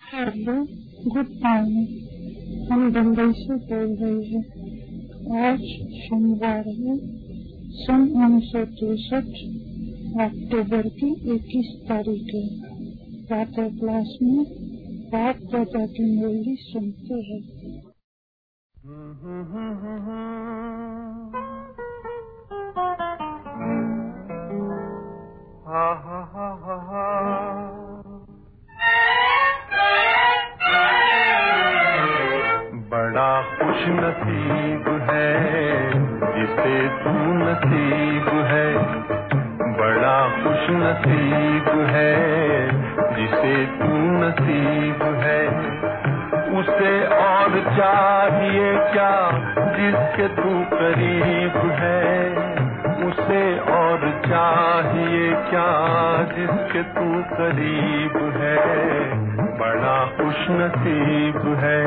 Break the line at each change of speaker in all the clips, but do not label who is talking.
Hello, good morning. हम बम्बई से बोल रहे हैं। आज सोमवार है, सन 1963 अक्टूबर की 21 तारीख है। प्रातः क्लास में बाप दादा की मुरली सुनते हैं।
बड़ा खुश नसीब है जिसे तू नसीब है, बड़ा खुश नसीब है जिसे तू नसीब है। उसे और चाहिए क्या जिसके तू करीब है, उसे और चाहिए क्या जिसके तू करीब है, बड़ा खुश नसीब है।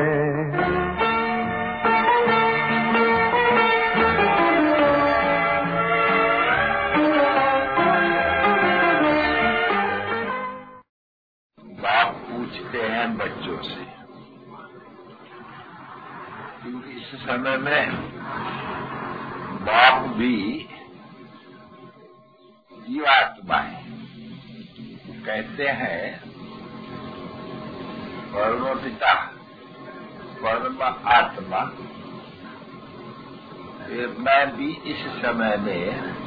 बाप पूछते हैं बच्चों से, क्योंकि इस समय में बाप भी जीवात्मा है। कहते हैं परम पिता परम आत्मा। मैं भी इस समय में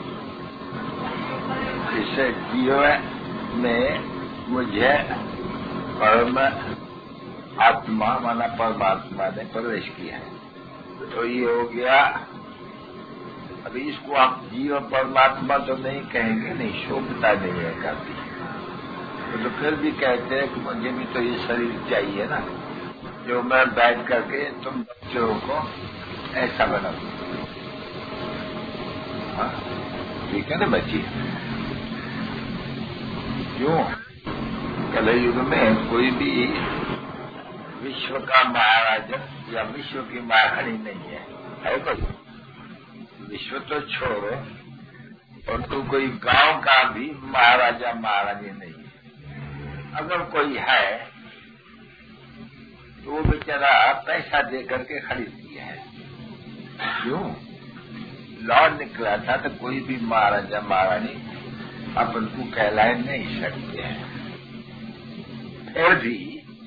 इस जीवन में मुझे परम आत्मा माना परमात्मा ने प्रवेश किया है। तो ये हो गया। अभी इसको आप जीव परमात्मा तो नहीं कहेंगे, नहीं शोभता नहीं है काफी, तो फिर भी कहते हैं कि मुझे भी तो ये शरीर चाहिए ना, जो मैं बैठ करके तुम बच्चों को ऐसा बना दूं। ठीक है ना बच्ची? क्यों? कलयुग में कोई भी विश्व का महाराजा या विश्व की महारानी नहीं है कोई? विश्व तो छोड़ो, और तो कोई गांव का भी महाराजा महारानी नहीं है। अगर कोई है तो वो बेचारा पैसा दे करके खरीद लिया है। क्यों? लॉ निकला था तो कोई भी महाराजा महारानी अपन को कहलाए नहीं सकते हैं। फिर भी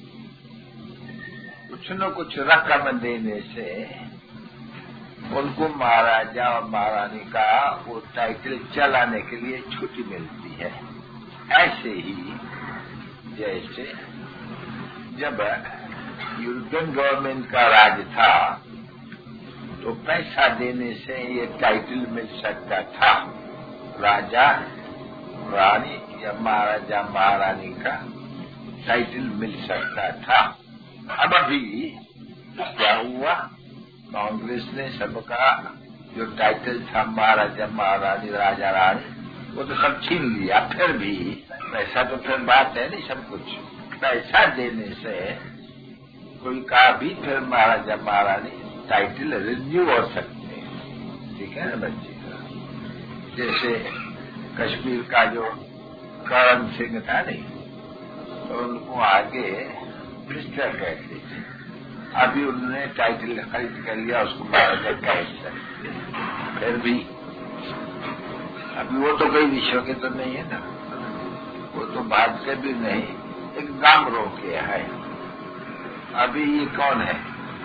कुछ न कुछ रकम देने से उनको महाराजा और महारानी का वो टाइटल चलाने के लिए छुट्टी मिलती है। ऐसे ही जैसे जब यूरोपियन गवर्नमेंट का राज था तो पैसा देने से ये टाइटल मिल सकता था, राजा रानी या महाराजा महारानी का टाइटल मिल सकता था। अब अभी क्या हुआ? कांग्रेस ने सबका जो टाइटल था महाराजा महारानी राजा रानी वो तो सब छीन लिया। फिर भी पैसा तो फिर बात है नहीं, सब कुछ पैसा देने से कोई का भी फिर महाराजा महारानी टाइटल रिन्यू हो सकते हैं। ठीक है ना बच्चे? जैसे कश्मीर का जो करण सिंह था नहीं, तो उनको आगे मिनिस्टर कहते थे। अभी उन्होंने टाइटल खरीद कर लिया, उसको महाराजा कह सकते। फिर भी अभी वो तो कोई विश्व के तो नहीं है ना, वो तो भारत के भी नहीं, एक गांव रोके है। अभी ये कौन है?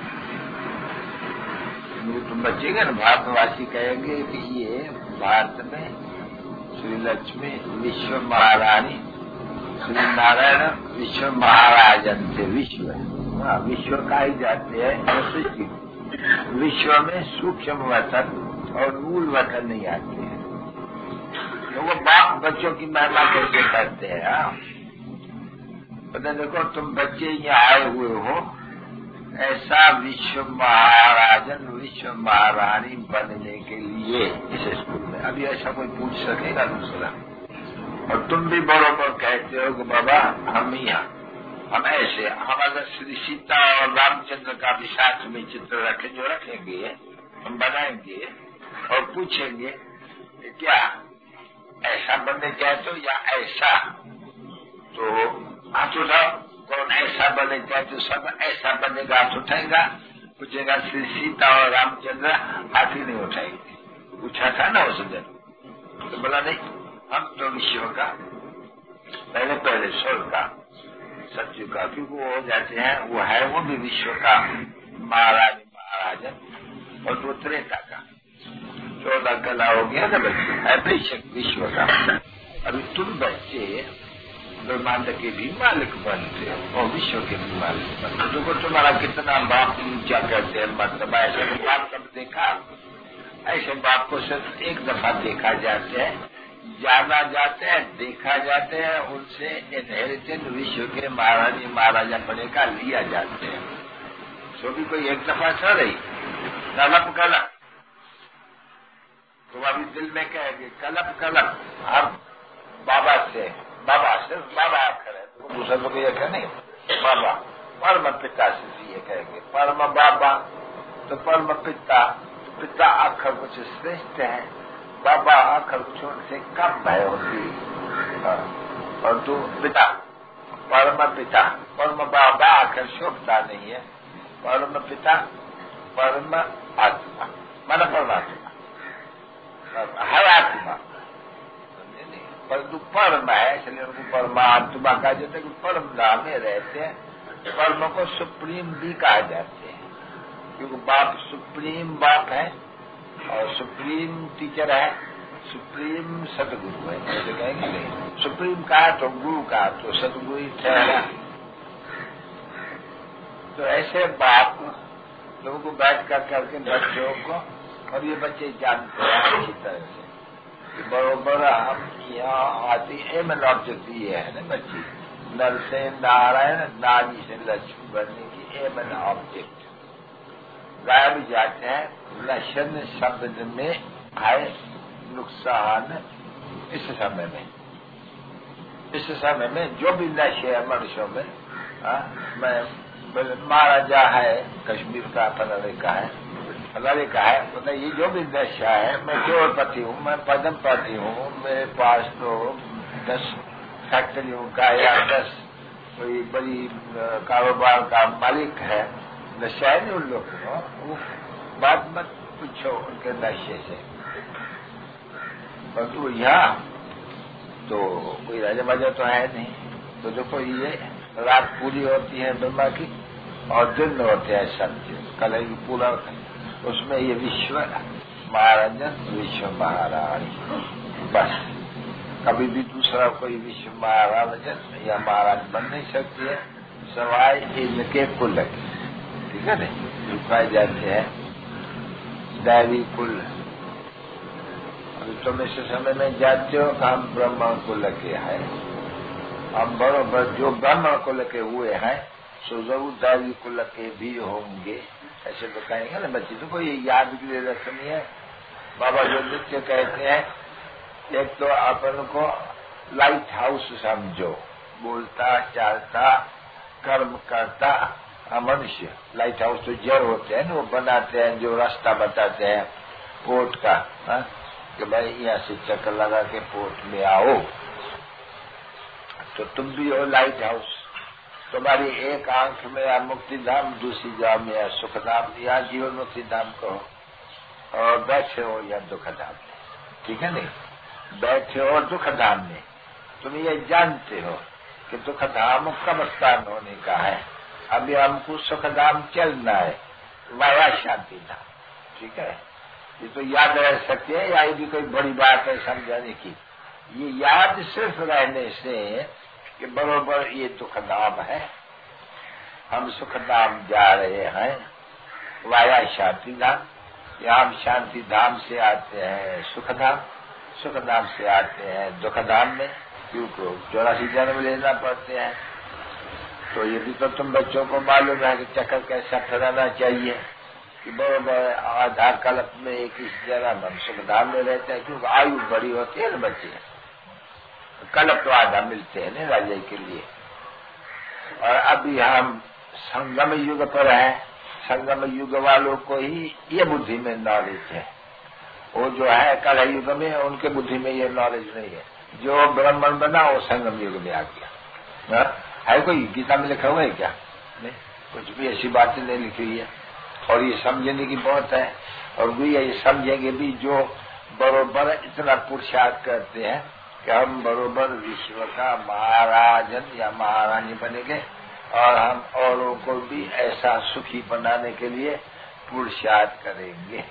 वो तो बचेगा ना, भारतवासी कहेंगे कि ये भारत में श्री लक्ष्मी विश्व महारानी श्री नारायण विश्व महाराजन थे। विश्व विश्व का ही जाते हैं। विश्व में सूक्ष्म वचन और मूल वचन नहीं आते हैं, तो वो बाप बच्चों की महिमा कैसे करते हैं? पता देखो, तुम बच्चे यहाँ आए हुए हो, ऐसा विश्व महाराजन विश्व महारानी बनने के लिए इस स्कूल में अभी ऐसा कोई पूछ सकेगा दूसरा? और तुम भी बरोबर कहते हो कि बाबा हम यहाँ हम ऐसे, हम अगर श्री सीता और रामचंद्र का भी साथ में चित्र रखें, जो रखेंगे हम बनाएंगे और पूछेंगे क्या ऐसा बनने चाहते हो या ऐसा, तो हाथ उठाओ कौन ऐसा बने जाए तो सब ऐसा बनेगा, हाथ उठाएगा, पूछेगा श्री सीता और रामचंद्र, हाथ ही नहीं उठाएंगे। पूछा था ना उस दिन, तो बोला नहीं, हम तो विश्व का पहले स्वर्ग का सत्यु का, क्योंकि वो हो जाते हैं, वो है वो भी विश्व का महाराज महाराजन, और वो त्रेता का 14 कला हो गया ना बच्चे, है बेशक विश्व का। अभी तुम बच्चे ब्रह्मांड के भी मालिक बनते हो और विश्व के भी मालिक बनते हो। देखो तुम्हारा कितना बाप ऊंचा करते हैं, मतलब ऐसे बाप कब देखा? ऐसे बाप को सिर्फ एक दफा देखा जाते हैं, जाना जाते हैं, देखा जाते हैं, उनसे इनहेरिटेड विश्व के महारानी महाराजा पने का लिया जाते हैं। तो भी कोई एक दफा चल रही कलप कलप, तुम अभी दिल में कहेंगे कलप कलप, अब बाबा से सिर्फ बाबा आखिर है, तो दूसरा लोग ये कह नहीं, बाबा परम पिता से ये कहेंगे परम बाबा, तो परम पिता, पिता आखिर कुछ श्रेष्ठ है, बाबा आखिर कुछ उनसे कम भय होती, और तू पिता परम बाबा आखिर शोभता नहीं है, परम पिता परम आत्मा मन परमात्मा हर आत्मा, परंतु परम है, इसलिए उनको परमात्मा कहा जाता है कि परम धाम में रहते हैं। परम को सुप्रीम भी कहा जाते हैं, क्योंकि बाप सुप्रीम बाप है और सुप्रीम टीचर है, सुप्रीम सतगुरु है, ऐसे कहेंगे नहीं। सुप्रीम कहा तो गुरु कहा तो सतगुरु ही ठहरा। तो ऐसे बाप लोगों को बैठ कर करके बच्चों को, और ये बच्चे जानते हैं अच्छी तरह से बरोबर हम यहाँ आती एम एन ऑब्जेक्ट ये है ना बच्ची, नर से नारायण नारी से लक्ष्मी बनने की एम एन ऑब्जेक्ट। गायब जाते हैं लक्षण शब्द में आए नुकसान। इस समय में जो भी नशे है मनुष्यों में, मैं महाराजा है कश्मीर का फलाने का है, मतलब ये जो भी नशा है, मैं करोड़पति हूँ, मैं पदमपति हूँ, मेरे पास तो 10 फैक्ट्रियों का या 10 कोई बड़ी कारोबार का मालिक है, नशा है नहीं उन लोगों को, वो बात मत पूछो उनके नशे से। परंतु यहाँ तो कोई राजा मजा तो है नहीं। तो देखो ये रात पूरी होती है ब्रह्मा की और दिन होते हैं सत्य, कल ही पूरा उसमें ये विश्व महाराजन विश्व महारानी, बस कभी भी दूसरा कोई विश्व महाराजन या महाराज बन नहीं सकती है सवाए इनके कुल के, ठीक है नहीं, जो पाए जाते हैं दैवी कुल। अभी तुम इस समय में जाते हो कि हम ब्रह्म कुल के हैं, हम बरोबर जो ब्रह्म कुल के हुए हैं सो जरूर दैवी कुल के भी होंगे, ऐसे तो कहेंगे ना बच्चे। तो कोई याद के लिए रखनी है। बाबा जो नित्य कहते हैं, एक तो अपन को लाइट हाउस समझो, बोलता चालता कर्म करता मनुष्य। लाइट हाउस तो जड़ होते हैं ना, वो बनाते हैं जो रास्ता बताते हैं पोर्ट का, कि भाई यहाँ से चक्कर लगा के पोर्ट में आओ। तो तुम भी हो लाइट हाउस, तुम्हारी एक आंख में या मुक्ति धाम, दूसरी जाम में या सुख धाम या जीवन मुक्ति धाम कहो, और बैठे हो या दुख धाम में, ठीक है नहीं, बैठे हो दुख धाम में। तुम ये जानते हो कि दुख धाम कब स्थान होने का है, अभी हमको सुख धाम चलना है, वाया शांति धाम, ठीक है। ये तो याद रह सकते हैं, या ये भी कोई बड़ी बात है समझाने की। ये याद सिर्फ रहने से कि बरोबर ये दुख धाम है, हम सुख धाम जा रहे हैं, वाया शांति धाम, या हम शांति धाम से आते हैं सुख धाम से आते हैं दुख धाम में, क्योंकि 84 जन्म लेना पड़ते हैं। तो ये भी तो तुम बच्चों को मालूम है कि चक्कर कैसा ठहराना चाहिए, कि बरोबर आधा कल्प में 21 जन्म हम सुख धाम में रहते हैं, क्योंकि आयु बड़ी होती है ना बच्चे, कल्प तो आधा मिलते हैं ना राजा के लिए। और अभी हम संगम युग पर हैं, संगम युग वालों को ही ये बुद्धि में नॉलेज है, वो जो है कल युग में उनके बुद्धि में ये नॉलेज नहीं है। जो ब्राह्मण बना वो संगम युग में आ गया, है कोई गीता में लिखा हुआ है क्या? नहीं, कुछ भी ऐसी बातें नहीं लिखी हुई है। और ये समझने की बहुत है। और भी ये समझेंगे भी जो बरोबर इतना पुरुषार्थ करते हैं कि हम बरोबर विश्व का महाराजन या महारानी बनेंगे और हम औरों को भी ऐसा सुखी बनाने के लिए पुरुषार्थ करेंगे।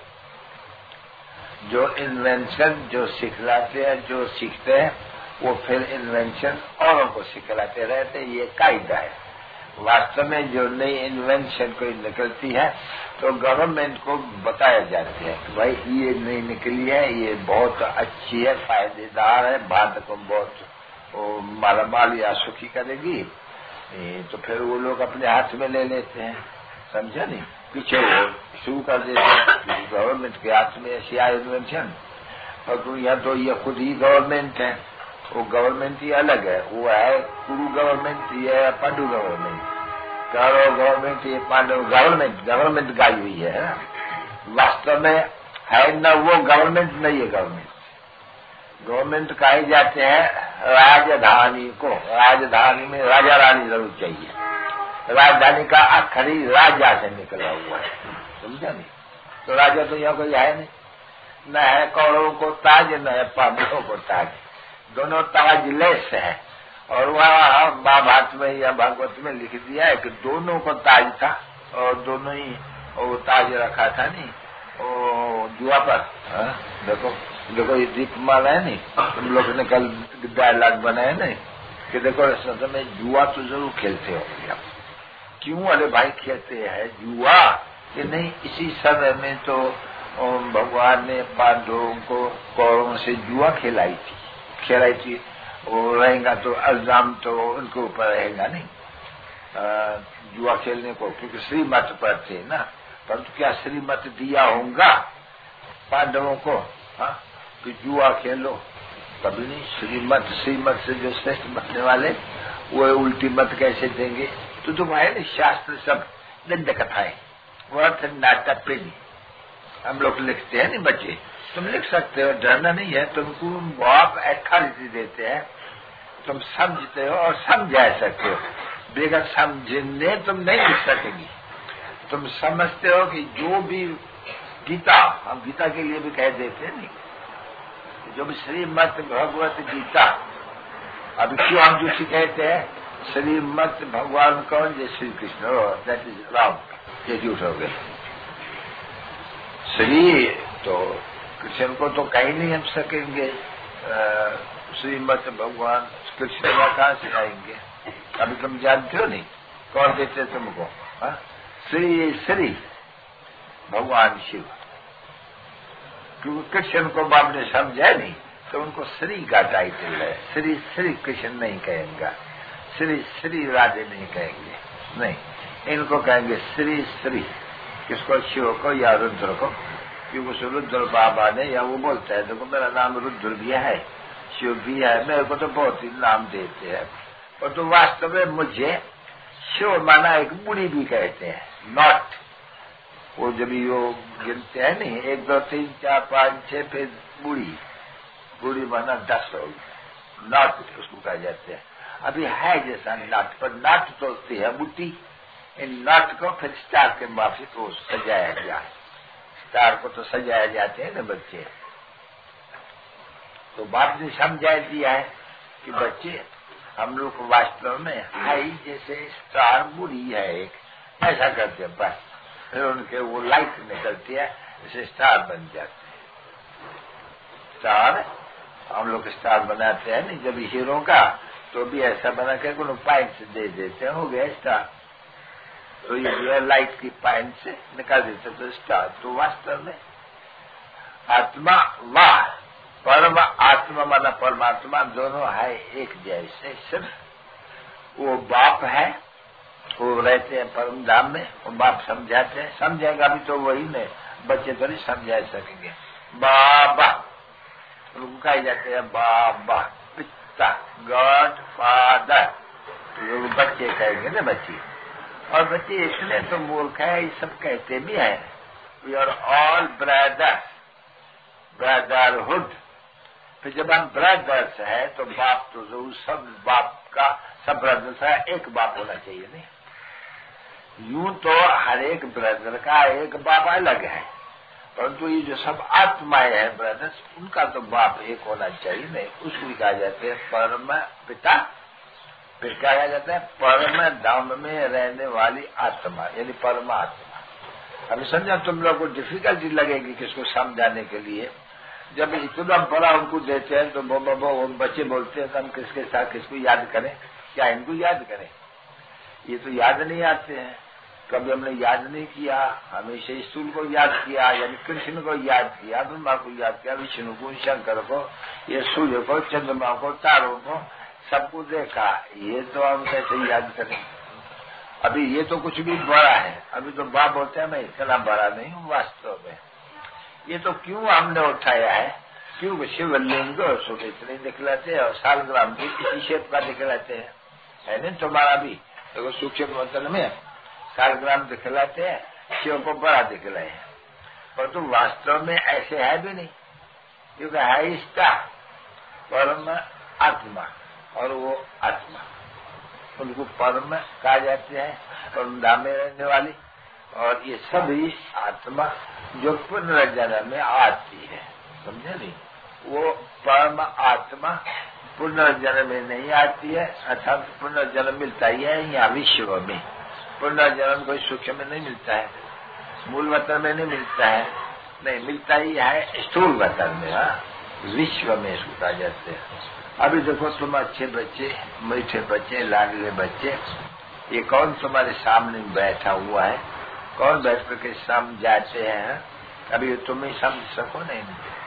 जो इन्वेंशन जो सिखलाते हैं, जो सीखते हैं, वो फिर इन्वेंशन औरों को सिखलाते रहते हैं। ये कायदा है। वास्तव में जो नई इन्वेंशन कोई निकलती है तो गवर्नमेंट को बताया जाता है कि भाई ये नई निकली है, ये बहुत अच्छी है, फायदेदार है, भारत को बहुत मालामाल या सुखी करेगी। तो फिर वो लोग अपने हाथ में ले लेते हैं, समझा नहीं, पीछे वो शुरू कर देते हैं। गवर्नमेंट के हाथ में ऐसी इन्वेंशन, और यहाँ तो ये खुद ही गवर्नमेंट है। वो गवर्नमेंट ही अलग है, वो है कुरु गवर्नमेंट, ये है पांडु गवर्नमेंट। कौरव गवर्नमेंट, ये पांडव गवर्नमेंट गाई हुई है ना। वास्तव में है न वो गवर्नमेंट, नहीं है गवर्नमेंट कहे जाते हैं राजधानी को। राजधानी में राजा रानी जरूर चाहिए। राजधानी का आखिरी राजा से निकला हुआ है, समझा नहीं। तो राजा तो यहाँ कोई है नहीं, न है कौरवों को ताज, न है पांडवों को ताज। दोनों ताज लेस है। और वहाँ महाभारत में या भागवत में लिख दिया है कि दोनों को ताज था और दोनों ही वो ताज रखा था नहीं वो जुआ पर। देखो देखो ये दीपमाला है नहीं, तुम लोग ने कल डायलॉग बनाया नहीं कि देखो इस समय जुआ तो जरूर खेलते हो। क्यों? अरे भाई खेलते हैं जुआ कि नहीं। इसी समय में तो भगवान ने पांडवों को कौरवों से जुआ खिलाई थी। वो रहेगा तो अल्जाम तो उनके ऊपर रहेगा नहीं जुआ खेलने को, क्योंकि श्रीमत पर थे ना। परंतु क्या श्रीमत दिया होगा पांडवों को कि जुआ खेलो? कभी नहीं। श्रीमत से जो श्रेष्ठ बनने वाले वो उल्टी मत कैसे देंगे? तो तुम है ना, शास्त्र सब दंड कथाएं, वर्थ नाटक पे नहीं हम लोग लिखते हैं। नहीं बच्चे, तुम लिख सकते हो, डरना नहीं है। तुमको बाप अथॉरिटी देते हैं, तुम समझते हो और समझा सकते हो। बगैर समझने तुम नहीं लिख सकेंगी। तुम समझते हो कि जो भी गीता, हम गीता के लिए भी कह देते हैं नहीं, जो भी श्रीमद भगवत गीता, अभी क्यों हम जो कहते हैं श्रीमद भगवान कौन? जय श्री कृष्ण, दैट इज राम। ये झूठ हो गए। श्री तो कृष्ण को तो कहीं नहीं हम सकेंगे। श्रीमद भगवान कृष्ण का कहाँ से आएंगे? अभी तुम जानते हो नहीं, कौन देते तुमको? श्री श्री भगवान शिव। क्योंकि कृष्ण को बाप ने समझा नहीं तो उनको श्री का टाइटल है। श्री श्री कृष्ण नहीं कहेंगे, श्री श्री राधे नहीं कहेंगे, नहीं, इनको कहेंगे श्री श्री। किसको? शिव को या रुद्र को। क्योंकि रुद्र बाबा ने या वो बोलता है देखो मेरा नाम रुद्र भी है, शिव भी है, मेरे को तो बहुत ही नाम देते हैं। और तो वास्तव में मुझे शिव माना एक बुढ़ी भी कहते हैं, नॉट। वो जब वो गिनते हैं नहीं, 1 2 3 4 5 6, फिर बुढ़ी, बुढ़ी माना 10 होगी, नॉट उसको कहा जाते हैं। अभी है जैसा नाट, पर नाट तो होती है बुटी। इन नाट को फिर स्टार के माफी को सजाया गया। स्टार को तो सजाया जाते हैं ना बच्चे। तो बाप ने समझा दिया है कि बच्चे हम लोग वास्तव में हाई जैसे स्टार बुढ़ी है एक, ऐसा करते हैं बस। फिर उनके वो लाइट निकलती है, जैसे स्टार बन जाते हैं। स्टार हम लोग स्टार बनाते हैं नहीं, जब हीरो का तो भी ऐसा बना के उन्हें पाइप से दे देते हैं, हो गया स्टार। तो ये जो है लाइट की पाइप से निकाल देते तो स्टार। तो वास्तव में आत्मा वाह, परम आत्मा माना परमात्मा दोनों है एक जैसे। सिर्फ वो बाप है, वो रहते हैं परम धाम में, वो बाप समझाते हैं। समझाएगा भी तो वही ने, बच्चे तो नहीं समझा सकेंगे। बाबा उनको कहे जाते हैं बाबा, पिता, गॉड फादर, तो बच्चे कहेंगे ना बच्चे। और बच्चे इसलिए तो मूर्ख है, ये सब कहते भी हैं we are all brothers, brotherhood. फिर जब हम ब्रदर्स है तो बाप तो जरूर सब बाप का सब ब्रदर्स का एक बाप होना चाहिए नहीं। यूं तो हर एक ब्रदर का एक बाप अलग है, परंतु ये जो सब आत्माएं हैं ब्रदर्स, उनका तो बाप एक होना चाहिए नहीं। उसको भी कहा जाता है परम पिता, फिर क्या कहा जाता है परम धाम में रहने वाली आत्मा, यानी परमात्मा। अभी समझा तुम लोग को डिफिकल्टी लगेगी किसको समझाने के लिए। जब इतना बड़ा उनको देते हैं तो बच्चे बोलते हैं हम किसके साथ किसको याद करें, क्या इनको याद करें, ये तो याद नहीं आते हैं। कभी हमने याद नहीं किया, हमेशा ईश्वर को याद किया, यानी कृष्ण को याद किया, ब्रह्मा को याद किया, विष्णु को, शंकर को, ये सूर्य को, चंद्रमा को, तारों को, सबको देखा। ये तो हम कैसे याद करें। अभी ये तो कुछ भी बड़ा है, अभी तो बाप बोलते हैं मैं इतना बड़ा नहीं हूँ वास्तव में। ये तो क्यों हमने उठाया है, क्यों शिवलिंग सुबह इतने दिखलाते हैं और सालग्राम भी इसी शेप का दिखलाते हैं, है नहीं तुम्हारा भी देखो सूक्ष्म वतन में सालग्राम दिखलाते हैं, शिव को बड़ा दिखलाए हैं, पर तुम वास्तव में ऐसे है भी नहीं, क्योंकि है इसका परम आत्मा और वो आत्मा उनको परम कहा जाते हैं, परम धाम में रहने वाली। और ये सभी आत्मा जो पुनर्जन्म में आती है, समझे नहीं, वो परम आत्मा पुनर्जन्म में नहीं आती है, अर्थात पुनर्जन्म मिलता ही है यहाँ विश्व में। पुनर्जन्म कोई सूक्ष्म में नहीं मिलता है, मूल वतन में नहीं मिलता है, नहीं मिलता ही है स्थूल वतन में। हाँ, विश्व में इसको कहा जाते हैं। अभी देखो तुम अच्छे बच्चे, मीठे बच्चे, लाडले बच्चे, ये कौन तुम्हारे सामने बैठा हुआ है, कौन बैठ करके समझाते हैं, अभी तुम ही समझ सको नहीं।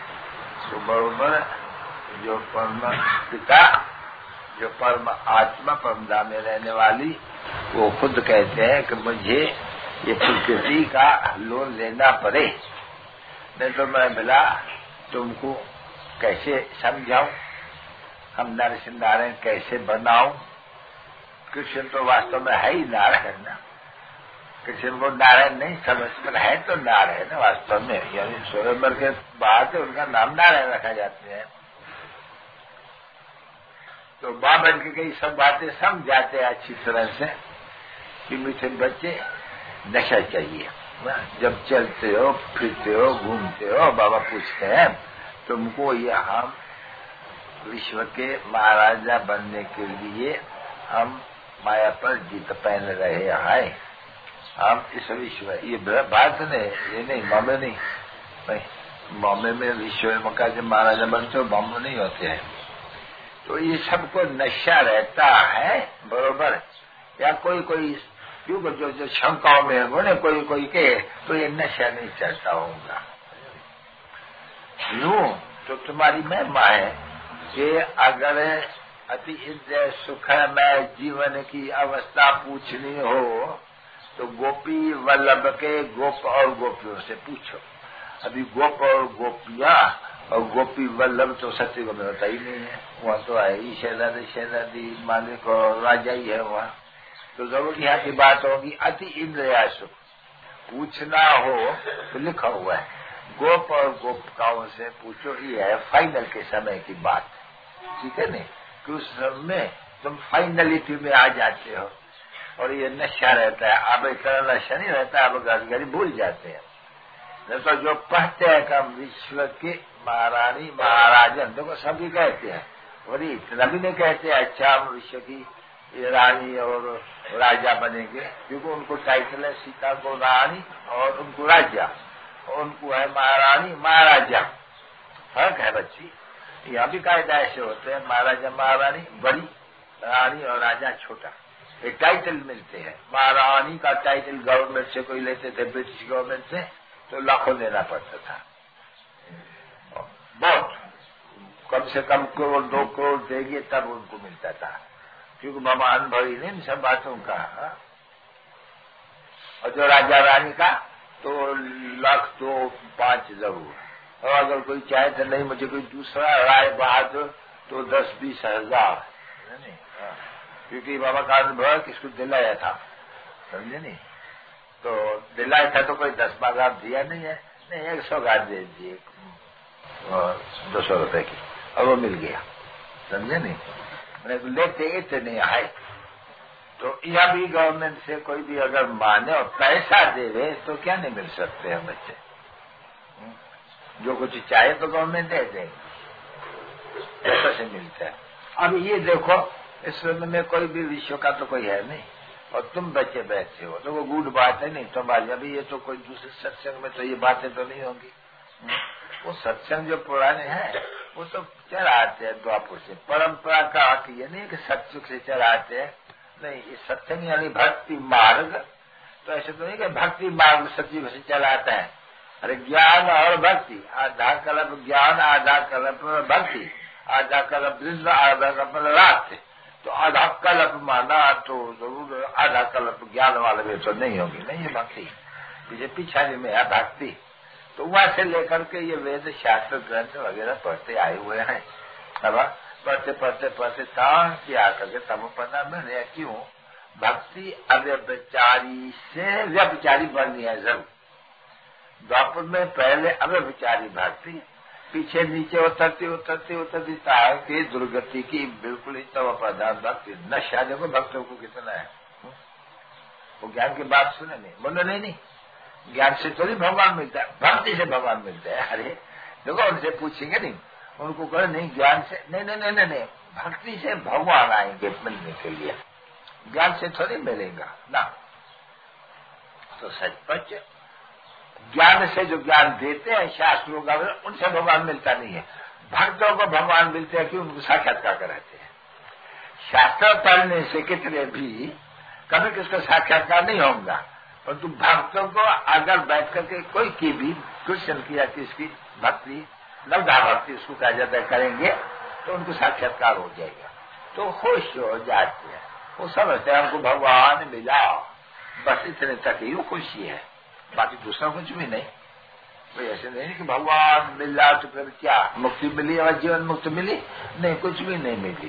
तो बरोबर जो परम पिता, जो परम आत्मा परम धाम में रहने वाली, वो खुद कहते हैं कि मुझे ये प्रकृति का लोन लेना पड़े, नहीं तो मैं भला तुमको कैसे समझाऊं, हम नरसिंह नारायण कैसे बनाऊं। कृष्ण तो वास्तव में है ही नारायण ना, कृष्ण को नारायण नहीं समझ, पर है तो नारायण वास्तव में, यानी स्वयंवर के बाद उनका नाम नारायण रखा जाते हैं। तो बाबा की कई सब बातें समझाते हैं अच्छी तरह से कि मीठे बच्चे नशा चाहिए। जब चलते हो, फिरते हो, घूमते हो, बाबा पूछते हैं तुमको ये हम विश्व के महाराजा बनने के लिए हम माया पर जीत पहन रहे हैं, हम इस विश्व, ये बात नहीं, ये नहीं बॉम्बे नहीं, भाई बॉम्बे में विश्व में का जब महाराजा बनते हो बॉम्बे नहीं होते हैं। तो ये सबको नशा रहता है बरोबर, या कोई कोई क्योंकि जो शंकाओं में है बोले कोई कोई के तो ये नशा नहीं चलता होगा। यूं तो तुम्हारी महिमा है कि अगर अति इंद्रिय सुखमय जीवन की अवस्था पूछनी हो तो गोपी वल्लभ के गोप और गोपियों से पूछो। अभी गोप और गोपियां और गोपी वल्लभ तो सत्युग में होता ही नहीं है, वहाँ तो है ही शहजादी मालिक और राजा ही है वहाँ। तो जरूर यहाँ की बात होगी अति इंद्रिय सुख पूछना हो तो लिखा हुआ है गोप और गोपिकाओं से पूछो, ये है फाइनल के समय की बात, ठीक है नहीं, कि उस समय तुम फाइनलिटी में आ जाते हो और ये नशा रहता है। अब इतना नशा नहीं रहता, अब घर भूल जाते हैं। नहीं तो जो पढ़ते हैं कि विश्व के महारानी महाराजन, देखो सभी कहते हैं, और इतना भी नहीं कहते अच्छा हम विश्व की रानी और राजा बनेंगे, क्योंकि उनको टाइटल है सीता को रानी और उनको राजा, और उनको है महारानी महाराजा। फर्क है बच्ची, यहाँ भी कायदा ऐसे होते हैं, महाराजा महारानी बड़ी, रानी और राजा छोटा, एक टाइटल मिलते हैं। महारानी का टाइटल गवर्नमेंट से कोई लेते थे, ब्रिटिश गवर्नमेंट से, तो लाखों देना पड़ता था, बहुत कम से कम करोड़ 2 करोड़ देंगे तब उनको मिलता था, क्योंकि मामा अनुभवी नहीं सब बातों का। और जो राजा रानी का तो 1 लाख तो 5 जरूर, और अगर कोई चाहे तो नहीं मुझे कोई दूसरा राय बहादुर तो 10-20 हजार, क्योंकि बाबा का अनुभव किसको दिलाया था, समझे नहीं, तो दिलाया था तो कोई 10-12 हजार दिया नहीं है, नहीं 100 गाज दे दिए और 200 रुपए की, और वो मिल गया, समझे नहीं। लेते इतने आए। तो यह भी गवर्नमेंट से कोई भी अगर माने और पैसा देवे तो क्या नहीं मिल सकते हैं बच्चे। जो कुछ चाहे तो गवर्नमेंट दे देगी, पैसा से मिलता है। अब ये देखो इस में कोई भी विश्व का तो कोई है नहीं, और तुम बच्चे बैठे हो तो वो गुड बात है। नहीं तो अभी ये तो कोई दूसरे सत्संग में तो ये बातें तो नहीं होंगी। वो सत्संग जो पुराने हैं वो तो चलाते हैं द्वापर से। परंपरा का अर्थ ये नहीं कि सत्संग से चलाते हैं, नहीं। ये सत्संग यानी भक्ति मार्ग, तो ऐसे तो नहीं कि भक्ति मार्ग सचिव से चलाता है। अरे ज्ञान और भक्ति, आधा कल्प ज्ञान, आधा कल्प भक्ति, आधा कल्प वृद्ध, आधा कल्प रात। तो आधा कल्प माना तो जरूर आधा कल्प ज्ञान वाले में तो नहीं होगी, नहीं है भक्ति। पिछाड़ी में है भक्ति। तो वहां से लेकर के ये वेद शास्त्र ग्रंथ वगैरह पढ़ते आए हुए हैं। अब पढ़ते पढ़ते पढ़ते क्या करके तब पता मैंने क्यों भक्ति अव्यभिचारी से व्यभिचारी बननी है जरूर। द्वापर में पहले अव्यभिचारी भक्ति, पीछे नीचे उतरती उतरती उतरती ताकि दुर्गति की बिल्कुल ही तव प्रधान भक्ति। नशा देखो भक्तों को कितना है। वो ज्ञान की बात सुने नहीं, बोलो नहीं, ज्ञान से तो नहीं भगवान मिलता है, भक्ति से भगवान मिलता है। अरे देखो उनसे पूछेंगे नहीं, उनको कहे नहीं ज्ञान से, नहीं, भक्ति से भगवान आएंगे मिलने के लिए, ज्ञान से थोड़ी मिलेगा ना। तो सचपच ज्ञान से जो ज्ञान देते हैं शास्त्रों का, उनसे भगवान मिलता नहीं है। भक्तों को भगवान मिलते हैं कि उनको साक्षात्कार कराते हैं। शास्त्र पढ़ने से कितने भी कभी किसका साक्षात्कार नहीं होगा, परंतु भक्तों को अगर बैठ करके कोई की भी कृष्ण की या किसकी भक्ति लवदा भक्ति उसको कहा जाता है करेंगे तो उनको साक्षात्कार हो जाएगा। तो खुश हो जाते हैं, वो समझते हैं हमको भगवान मिला, बस इतने तक ही वो खुशी है, बाकी दूसरा कुछ भी नहीं। तो ऐसे नहीं कि भगवान मिला तो फिर क्या मुक्ति मिली और जीवन मुक्ति मिली, नहीं, कुछ भी नहीं मिली।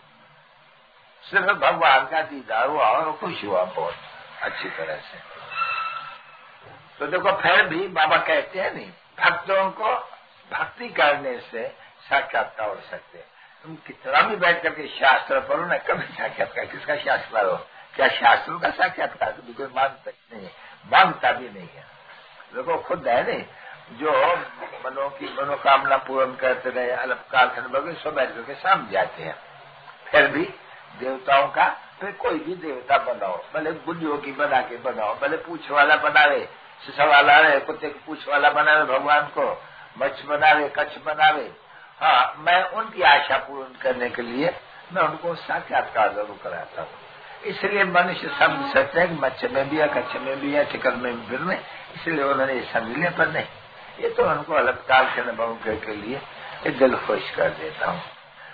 सिर्फ भगवान का दीदार हुआ और खुश हुआ बहुत अच्छी तरह से। तो देखो फिर भी बाबा कहते हैं नहीं, भक्तों को भक्ति करने से साक्षात्कार हो सकते हैं। तुम कितना भी बैठ करके शास्त्र पढ़ो ना, कभी साक्षात्कार किसका शास्त्र हो, क्या शास्त्रों का साक्षात्कार कभी कोई मानता नहीं है, मांगता भी नहीं है। देखो खुद है नहीं, जो मनोकामना पूर्ण करते रहे अल्पकाल बगे सो बैठ करके सामने जाते हैं। फिर भी देवताओं का फिर कोई भी देवता बनाओ, भले बुढ़ियों की बना के बनाओ, भले पूछ वाला बनावे, शीशा वाला रहे, कुत्ते की पूछ वाला बनावे भगवान को, मच्छ बनावे, कच्छ बनावे। हाँ, मैं उनकी आशा पूर्ण करने के लिए मैं उनको साक्षात्कार जरूर कराता हूँ। इसलिए मनुष्य समझ सकते हैं कि मच्छ में भी है, कच्छ में भी है, चिकन में भी में, इसलिए उन्होंने समझ लिया। पर नहीं, ये तो उनको अल्पकाल के अनुभव के लिए दिल खुश कर देता हूँ।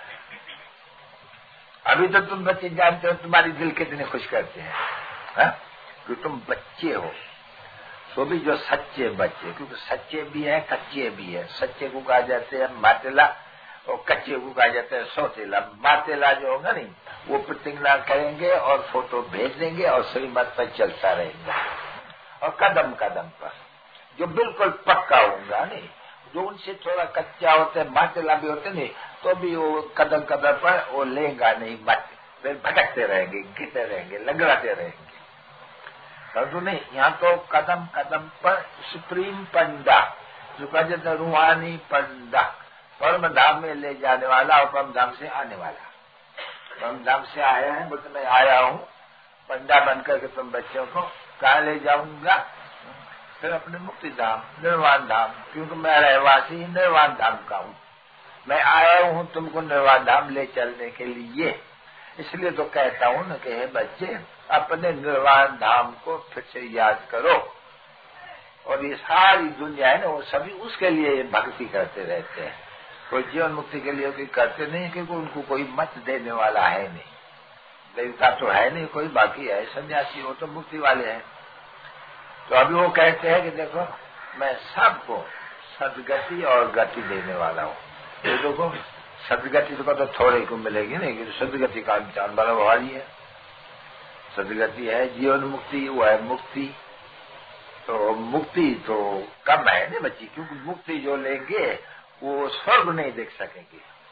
अभी तो तुम बच्चे जानते हो तुम्हारी दिल कितने खुश करते हैं, कि तुम बच्चे हो, तो भी जो सच्चे बच्चे, क्योंकि सच्चे भी है कच्चे भी है। सच्चे को कहा जाते हैं मातेला और कच्चे को कहा जाता है सौतेला। मातेला जो होगा नहीं, वो प्रतिज्ञा करेंगे और फोटो भेज देंगे और श्रीमत पर चलता रहेगा। और कदम कदम पर जो बिल्कुल पक्का होगा नहीं, जो उनसे थोड़ा कच्चा होता है, मातेला भी होते नहीं, तो भी वो कदम कदम पर वो लेगा नहीं, मत फिर भटकते रहेंगे, गिरते रहेंगे, लगड़ाते रहेंगे। परंतु नहीं, यहाँ तो कदम कदम पर सुप्रीम पंडा, जो कहा जाता है रूहानी पंडा, परम धाम में ले जाने वाला और परम धाम से आने वाला। परम धाम से आया है, बोलते मैं आया हूँ पंडा बनकर के तुम बच्चों को कहाँ ले जाऊंगा, फिर अपने मुक्ति धाम निर्वाण धाम, क्योंकि मैं रहवासी निर्वाण धाम का हूँ। मैं आया हूँ तुमको निर्वाण धाम ले चलने के लिए। इसलिए तो कहता हूँ न कि हे बच्चे, अपने निर्वाण धाम को फिर से याद करो। और ये सारी दुनिया है ना, वो सभी उसके लिए भक्ति करते रहते हैं। कोई जीवन मुक्ति के लिए कोई करते नहीं, क्योंकि उनको कोई मत देने वाला है नहीं, देवता तो है नहीं कोई, बाकी है सन्यासी, वो तो मुक्ति वाले हैं। तो अभी वो कहते हैं कि देखो मैं सबको सदगति और गति देने वाला हूँ। ये देखो सदगति तो थोड़े को मिलेगी नहीं, कि सदगति का इंसान बड़ा भारी है। सदगति है जीवन मुक्ति, वो है मुक्ति। तो मुक्ति तो कम है ना बच्ची, क्योंकि मुक्ति जो लेंगे वो स्वर्ग नहीं देख सकेंगे,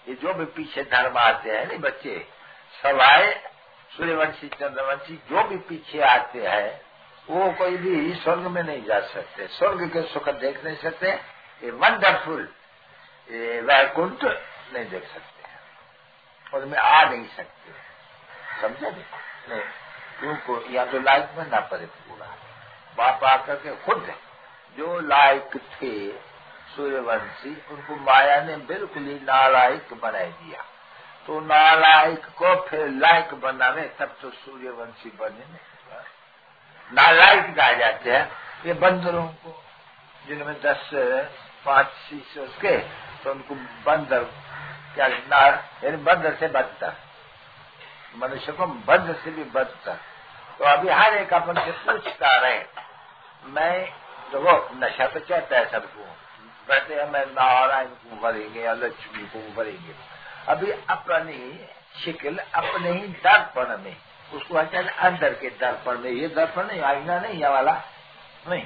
ये जो भी पीछे धर्म आते हैं नहीं बच्चे, सवाए सूर्यवंशी चंद्रवंशी जो भी पीछे आते हैं वो कोई भी स्वर्ग में नहीं जा सकते, स्वर्ग के सुख देख नहीं सकते, ये वंडरफुल ये वैकुंठ नहीं देख सकते हैं, उनमें आ नहीं सकते, समझे नहीं? क्योंकि या तो लायक में ना पड़े पूरा। बाप आकर के खुद जो लायक थे सूर्यवंशी उनको माया ने बिल्कुल ही नालायक बना दिया, तो नालायक को फिर लायक बनावे तब तो सूर्यवंशी बने नहीं। नालायक कहा जाते हैं ये बंदरों को, जिनमें 10-5 शीश उसके, तो उनको बंदर क्या यानी बंदर से बदतर, मनुष्य को बंदर से भी बदतर। तो अभी हर एक अपन से पूछता रहे, मैं देखो नशा तो चाहता है सबको, कहते हैं मैं नारायण को भरेंगे या लक्ष्मी को भरेंगे, अभी अपनी शिकल अपने ही दर्पण में, उसको अंदर के दर्पण में, ये दर्पण नहीं आईना नहीं ये वाला नहीं,